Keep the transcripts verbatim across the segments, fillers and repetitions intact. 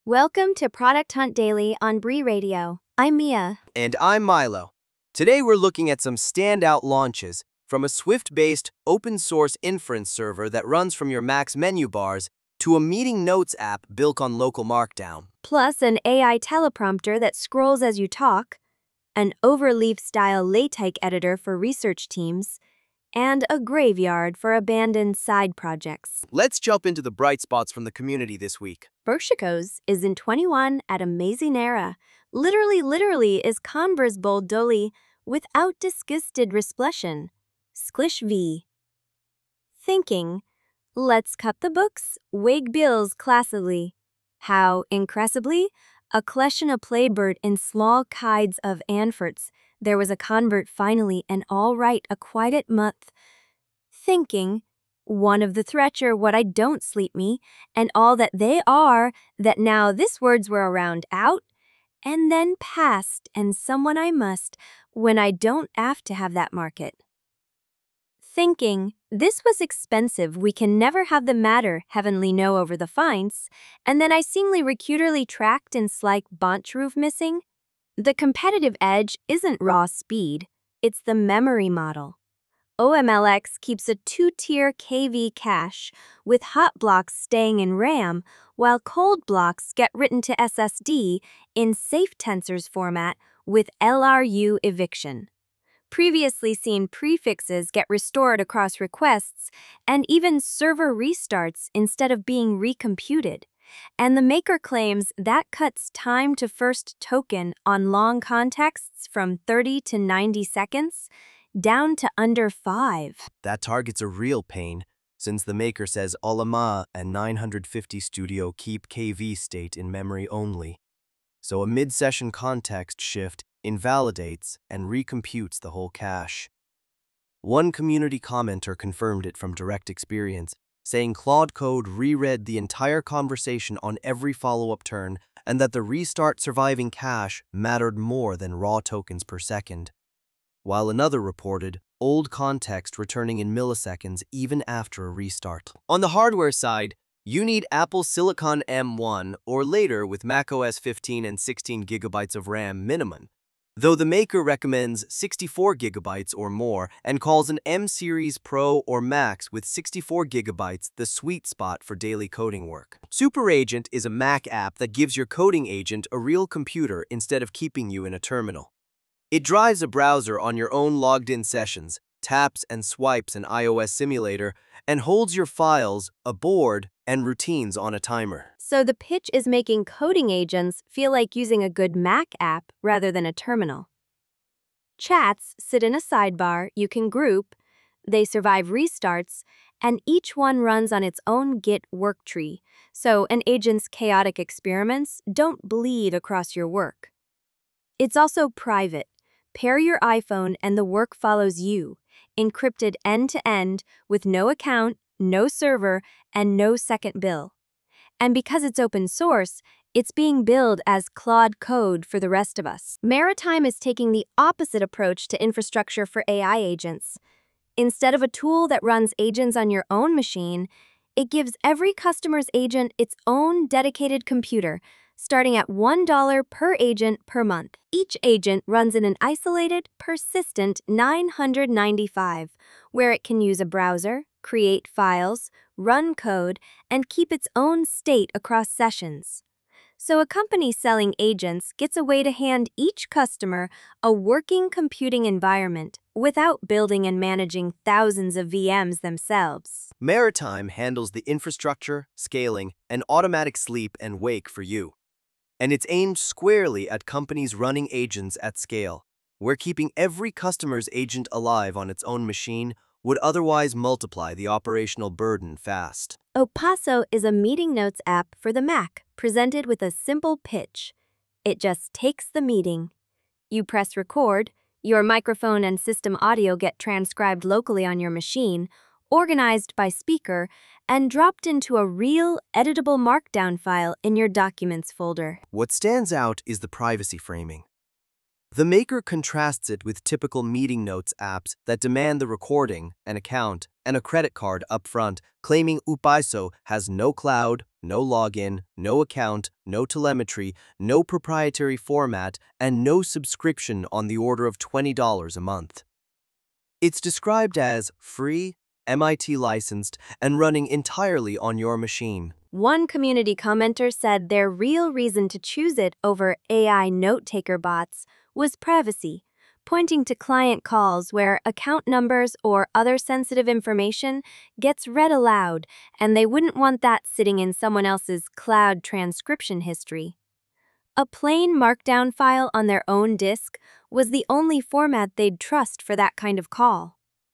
Welcome to Product Hunt Daily on Bree Radio. I'm Mia. And I'm Milo. Today we're looking at some standout launches from a Swift-based open-source inference server that runs from your Mac's menu bars to a meeting notes app built on local Markdown. Plus an A I teleprompter that scrolls as you talk, an overleaf-style LaTeX editor for research teams, and a graveyard for abandoned side projects. Let's jump into the bright spots from the community this week. Bershikos is in twenty-one at Amazing Era. Literally, literally is Converse bold doli without disgusted respletion. Sklish V. Thinking, let's cut the books, wig bills classily. How, incressibly, a question a playbird in small kides of Anforts, there was a convert finally and all right a quiet month. Thinking, one of the thretcher what I don't sleep me, and all that they are, that now this words were around out, and then past, and someone I must, when I don't have to have that market. Thinking, this was expensive, we can never have the matter, heavenly know over the fines, and then I seemly recuterly tracked and slike bonch missing. The competitive edge isn't raw speed, it's the memory model. O M L X keeps a two-tier K V cache, with hot blocks staying in RAM, while cold blocks get written to S S D in safe tensors format with L R U eviction. Previously seen prefixes get restored across requests, and even server restarts instead of being recomputed. And the maker claims that cuts time to first token on long contexts from thirty to ninety seconds, down to under five. That target's a real pain, since the maker says Olama and nine fifty Studio keep K V state in memory only. So a mid-session context shift invalidates and recomputes the whole cache. One community commenter confirmed it from direct experience, saying Claude Code reread the entire conversation on every follow-up turn and that the restart surviving cache mattered more than raw tokens per second. While another reported old context returning in milliseconds even after a restart. On the hardware side, you need Apple Silicon M one or later with macOS fifteen and sixteen gigabytes of RAM minimum, though the maker recommends sixty-four gigabytes or more and calls an M-Series Pro or Max with sixty-four gigabytes the sweet spot for daily coding work. SuperAgent is a Mac app that gives your coding agent a real computer instead of keeping you in a terminal. It drives a browser on your own logged-in sessions, taps and swipes an iOS simulator, and holds your files, a board, and routines on a timer. So the pitch is making coding agents feel like using a good Mac app rather than a terminal. Chats sit in a sidebar you can group, they survive restarts, and each one runs on its own Git worktree, so an agent's chaotic experiments don't bleed across your work. It's also private. Pair your iPhone and the work follows you, encrypted end-to-end with no account, no server, and no second bill. And because it's open source, it's being billed as Claude Code for the rest of us. Maritime is taking the opposite approach to infrastructure for A I agents. Instead of a tool that runs agents on your own machine, it gives every customer's agent its own dedicated computer, starting at one dollar per agent per month. Each agent runs in an isolated, persistent nine hundred ninety-five, where it can use a browser, create files, run code, and keep its own state across sessions. So a company selling agents gets a way to hand each customer a working computing environment without building and managing thousands of V Ms themselves. Maritime handles the infrastructure, scaling, and automatic sleep and wake for you. And it's aimed squarely at companies running agents at scale, where keeping every customer's agent alive on its own machine would otherwise multiply the operational burden fast. Opasso is a meeting notes app for the Mac, presented with a simple pitch. It just takes the meeting. You press record, your microphone and system audio get transcribed locally on your machine, organized by speaker, and dropped into a real, editable Markdown file in your Documents folder. What stands out is the privacy framing. The maker contrasts it with typical meeting notes apps that demand the recording, an account, and a credit card up front, claiming Upaiso has no cloud, no login, no account, no telemetry, no proprietary format, and no subscription on the order of twenty dollars a month. It's described as free, M I T licensed, and running entirely on your machine. One community commenter said their real reason to choose it over A I note-taker bots was privacy, pointing to client calls where account numbers or other sensitive information gets read aloud, and they wouldn't want that sitting in someone else's cloud transcription history. A plain markdown file on their own disk was the only format they'd trust for that kind of call.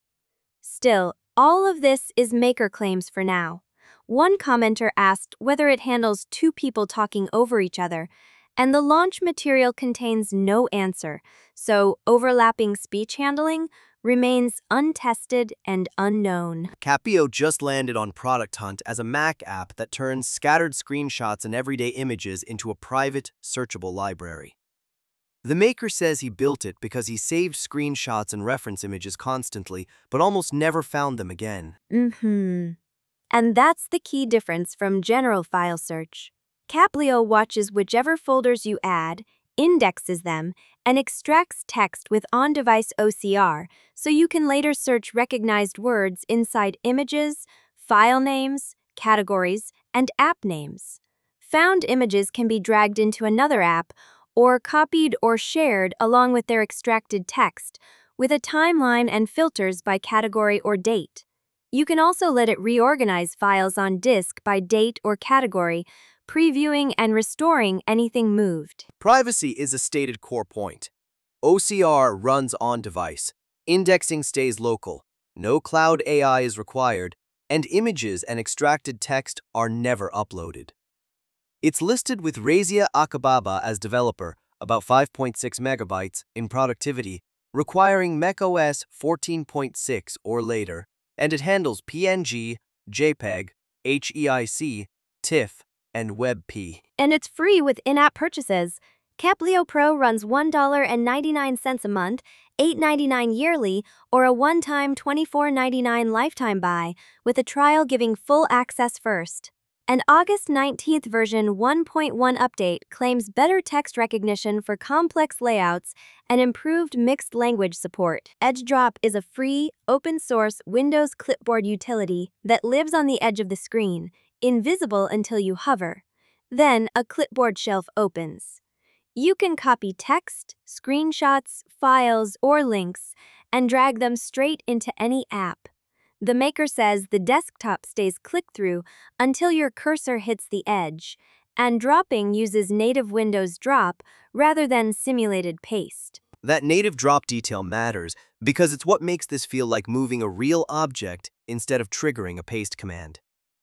Still, all of this is maker claims for now. One commenter asked whether it handles two people talking over each other, and the launch material contains no answer, so overlapping speech handling remains untested and unknown. Capio just landed on Product Hunt as a Mac app that turns scattered screenshots and everyday images into a private, searchable library. The maker says he built it because he saved screenshots and reference images constantly, but almost never found them again. Mm-hmm. And that's the key difference from general file search. Caplio watches whichever folders you add, indexes them, and extracts text with on-device O C R so you can later search recognized words inside images, file names, categories, and app names. Found images can be dragged into another app or copied or shared along with their extracted text, with a timeline and filters by category or date. You can also let it reorganize files on disk by date or category, previewing and restoring anything moved. Privacy is a stated core point. O C R runs on-device, indexing stays local, no cloud A I is required, and images and extracted text are never uploaded. It's listed with Razia Akababa as developer, about five point six megabytes, in productivity, requiring macOS fourteen point six or later, and it handles P N G, JPEG, H E I C, TIFF, and WebP. And it's free with in-app purchases. Caplio Pro runs one dollar and ninety-nine cents a month, eight ninety-nine yearly, or a one-time twenty-four ninety-nine lifetime buy, with a trial giving full access first. An August nineteenth version one point one update claims better text recognition for complex layouts and improved mixed language support. EdgeDrop is a free, open-source Windows clipboard utility that lives on the edge of the screen, invisible until you hover. Then a clipboard shelf opens. You can copy text, screenshots, files, or links and drag them straight into any app. The maker says the desktop stays click-through until your cursor hits the edge, and dropping uses native Windows drop rather than simulated paste. That native drop detail matters because it's what makes this feel like moving a real object instead of triggering a paste command.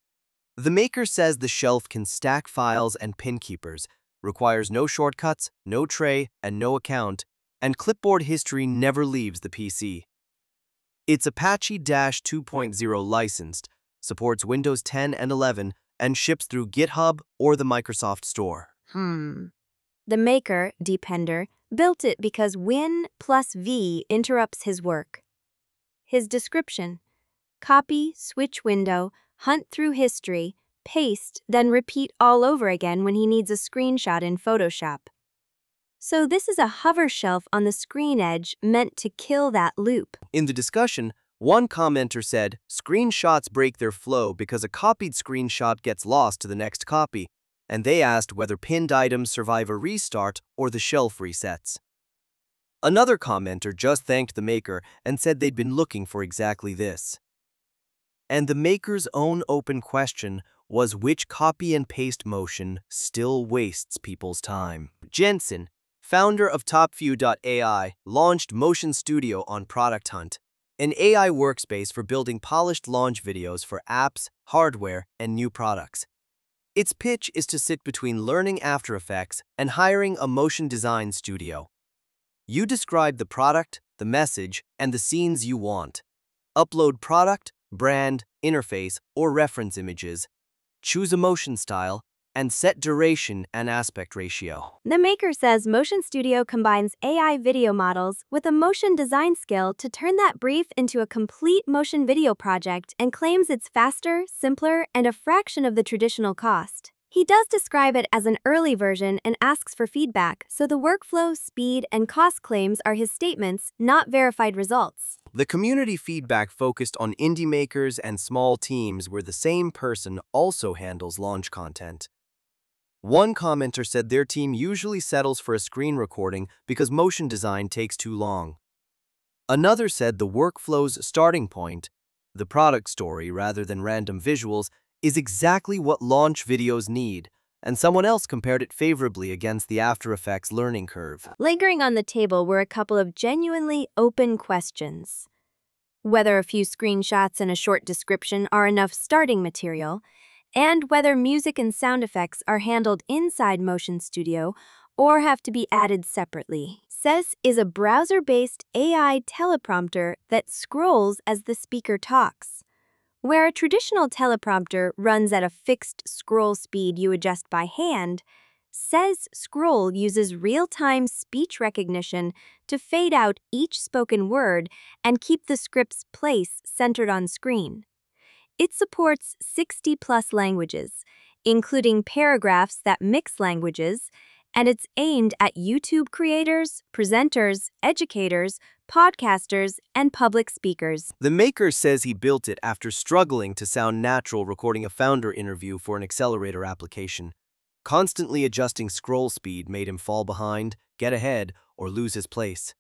The maker says the shelf can stack files and pin keepers, requires no shortcuts, no tray, and no account, and clipboard history never leaves the P C. It's Apache two point oh licensed, supports Windows ten and eleven, and ships through GitHub or the Microsoft Store. Hmm. The maker, Depender, built it because Win plus V interrupts his work. His description: copy, switch window, hunt through history, paste, then repeat all over again when he needs a screenshot in Photoshop. So this is a hover shelf on the screen edge meant to kill that loop. In the discussion, one commenter said, screenshots break their flow because a copied screenshot gets lost to the next copy, and they asked whether pinned items survive a restart or the shelf resets. Another commenter just thanked the maker and said they'd been looking for exactly this. And the maker's own open question was which copy and paste motion still wastes people's time. Jensen, founder of TopView dot A I, launched Motion Studio on Product Hunt, an A I workspace for building polished launch videos for apps, hardware, and new products. Its pitch is to sit between learning After Effects and hiring a motion design studio. You describe the product, the message, and the scenes you want. Upload product, brand, interface, or reference images. Choose a motion style, and set duration and aspect ratio. The maker says Motion Studio combines A I video models with a motion design skill to turn that brief into a complete motion video project and claims it's faster, simpler, and a fraction of the traditional cost. He does describe it as an early version and asks for feedback, so the workflow, speed, and cost claims are his statements, not verified results. The community feedback focused on indie makers and small teams where the same person also handles launch content. One commenter said their team usually settles for a screen recording because motion design takes too long. Another said the workflow's starting point, the product story rather than random visuals, is exactly what launch videos need, and someone else compared it favorably against the After Effects learning curve. Lingering on the table were a couple of genuinely open questions. Whether a few screenshots and a short description are enough starting material, and whether music and sound effects are handled inside Motion Studio or have to be added separately. Ses is a browser-based A I teleprompter that scrolls as the speaker talks. Where a traditional teleprompter runs at a fixed scroll speed you adjust by hand, Ses Scroll uses real-time speech recognition to fade out each spoken word and keep the script's place centered on screen. It supports sixty plus languages, including paragraphs that mix languages, and it's aimed at YouTube creators, presenters, educators, podcasters, and public speakers. The maker says he built it after struggling to sound natural recording a founder interview for an accelerator application. Constantly adjusting scroll speed made him fall behind, get ahead, or lose his place.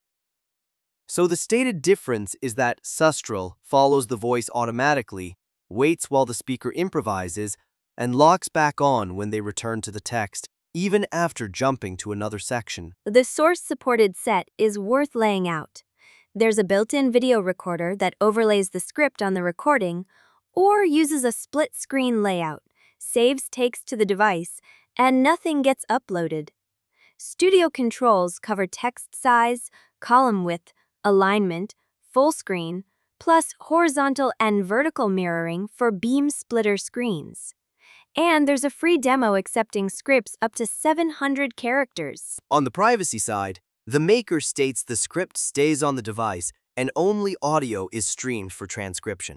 So the stated difference is that Sustral follows the voice automatically, waits while the speaker improvises, and locks back on when they return to the text, even after jumping to another section. The source-supported set is worth laying out. There's a built-in video recorder that overlays the script on the recording or uses a split-screen layout, saves takes to the device, and nothing gets uploaded. Studio controls cover text size, column width, alignment, full screen, plus horizontal and vertical mirroring for beam splitter screens. And there's a free demo accepting scripts up to seven hundred characters. On the privacy side, the maker states the script stays on the device and only audio is streamed for transcription.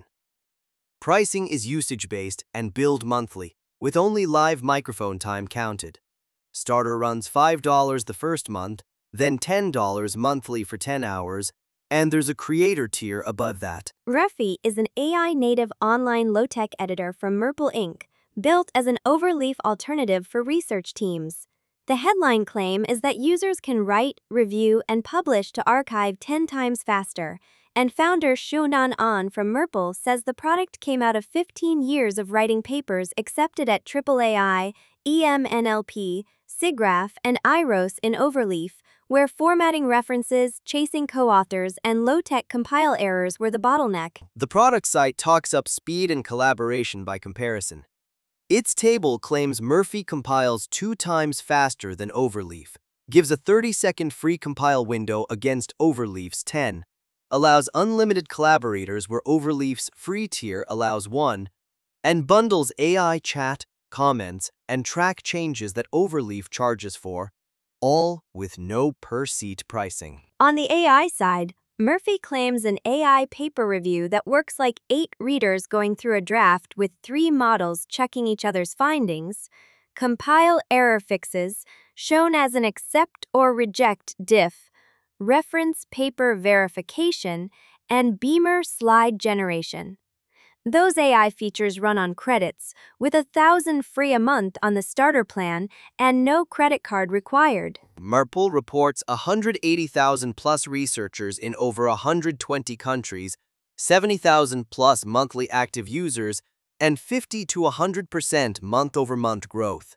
Pricing is usage-based and billed monthly, with only live microphone time counted. Starter runs five dollars the first month, then ten dollars monthly for ten hours, and there's a creator tier above that. Ruffy is an A I-native online low-tech editor from Merple Incorporated, built as an overleaf alternative for research teams. The headline claim is that users can write, review, and publish to archive ten times faster, and founder Shunan An from Merple says the product came out of fifteen years of writing papers accepted at triple A I, E M N L P, SIGGRAPH, and I R O S in Overleaf, where formatting references, chasing co-authors, and low-tech compile errors were the bottleneck. The product site talks up speed and collaboration by comparison. Its table claims Murphy compiles two times faster than Overleaf, gives a thirty second free compile window against Overleaf's ten, allows unlimited collaborators where Overleaf's free tier allows one, and bundles A I chat, comments, and track changes that Overleaf charges for, all with no per-seat pricing. On the A I side, Murphy claims an A I paper review that works like eight readers going through a draft with three models checking each other's findings, compile error fixes, shown as an accept or reject diff, reference paper verification, and Beamer slide generation. Those A I features run on credits, with a thousand free a month on the starter plan and no credit card required. Merple reports one hundred eighty thousand plus researchers in over one hundred twenty countries, seventy thousand plus monthly active users, and fifty to one hundred percent month-over-month growth.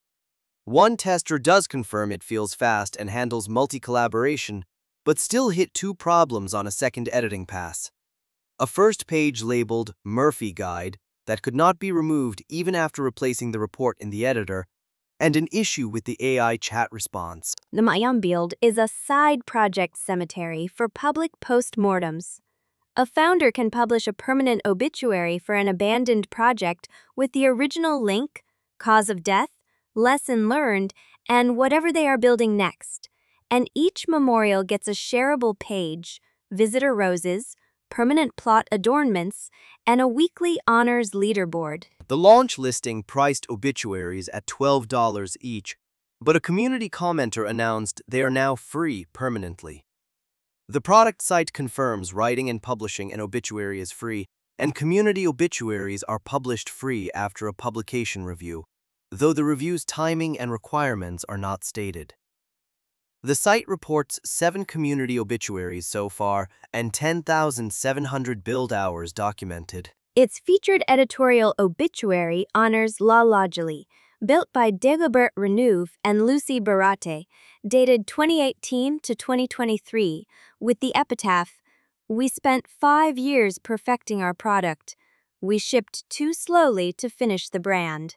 One tester does confirm it feels fast and handles multi-collaboration, but still hit two problems on a second editing pass. A first page labeled Murphy Guide that could not be removed even after replacing the report in the editor, and an issue with the A I chat response. The Mayam Build is a side project cemetery for public postmortems. A founder can publish a permanent obituary for an abandoned project with the original link, cause of death, lesson learned, and whatever they are building next. And each memorial gets a shareable page, visitor roses, permanent plot adornments, and a weekly honors leaderboard. The launch listing priced obituaries at twelve dollars each, but a community commenter announced they are now free permanently. The product site confirms writing and publishing an obituary is free, and community obituaries are published free after a publication review, though the review's timing and requirements are not stated. The site reports seven community obituaries so far and ten thousand seven hundred build hours documented. Its featured editorial obituary honors La Logely, built by Dagobert Renouve and Lucie Barate, dated twenty eighteen to twenty twenty-three, with the epitaph, "We spent five years perfecting our product. We shipped too slowly to finish the brand."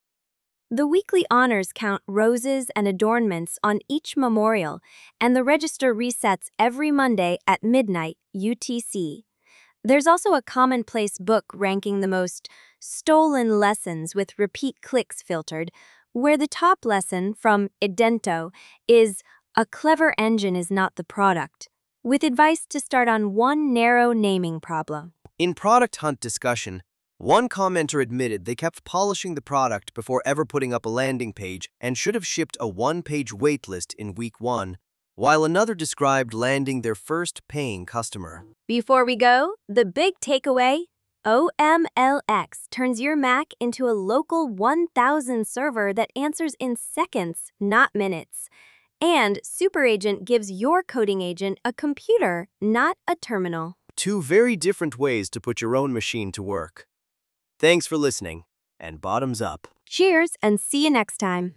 The weekly honors count roses and adornments on each memorial, and the register resets every Monday at midnight U T C. There's also a commonplace book ranking the most stolen lessons with repeat clicks filtered, where the top lesson from Idento is "A clever engine is not the product," with advice to start on one narrow naming problem. In Product Hunt discussion, one commenter admitted they kept polishing the product before ever putting up a landing page and should have shipped a one-page waitlist in week one, while another described landing their first paying customer. Before we go, the big takeaway: O M L X turns your Mac into a local one thousand server that answers in seconds, not minutes. And SuperAgent gives your coding agent a computer, not a terminal. Two very different ways to put your own machine to work. Thanks for listening, and bottoms up. Cheers, and see you next time.